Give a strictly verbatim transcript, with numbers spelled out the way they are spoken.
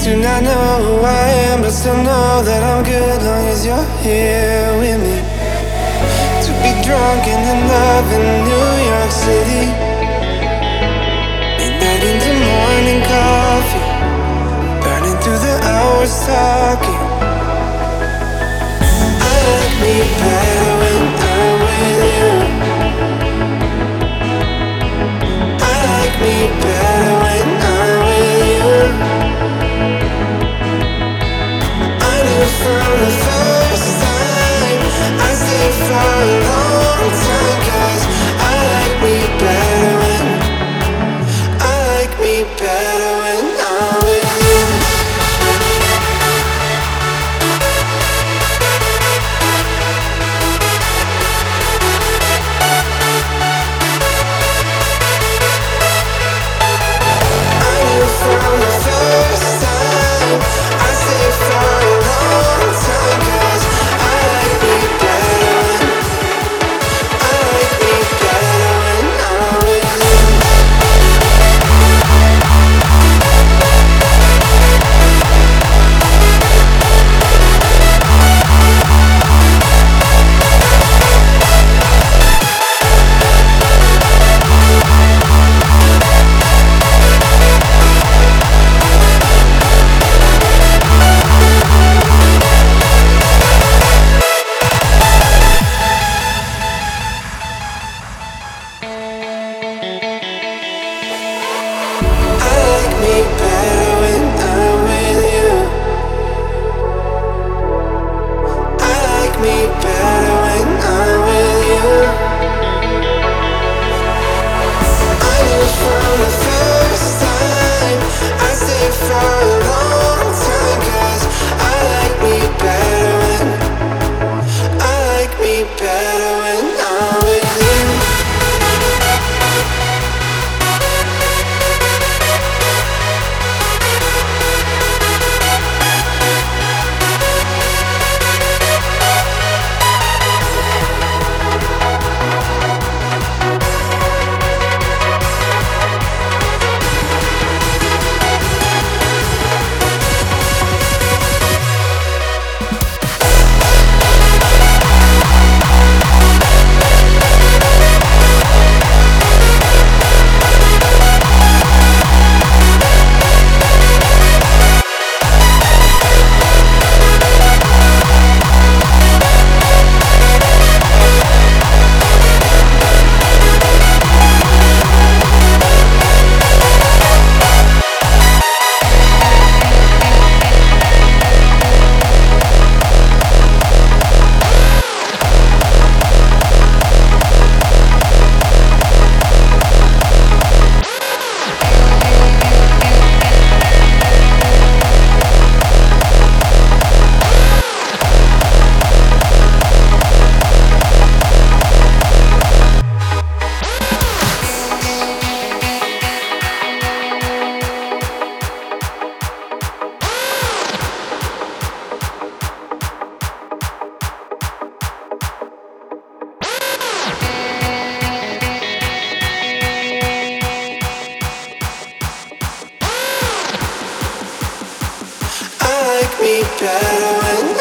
Do not know who I am, but still know that I'm good long as you're here with me. To be drunk and in love in New York City, midnight into morning coffee, burning through the hours talking. I like me better when I'm with you. I like me better when I'm with you. I knew from the first time I stayed for a long time, 'cause I like me better when I like me better when I'm with you. From the first time I stayed for a long time, 'cause I like me better when I like me better when I'm with you. I like me better when I'm with you. I like me better when I'm with you. I knew from the first time I stayed for a long time, 'cause I like me better when I like me better when I'm with you. I like me better when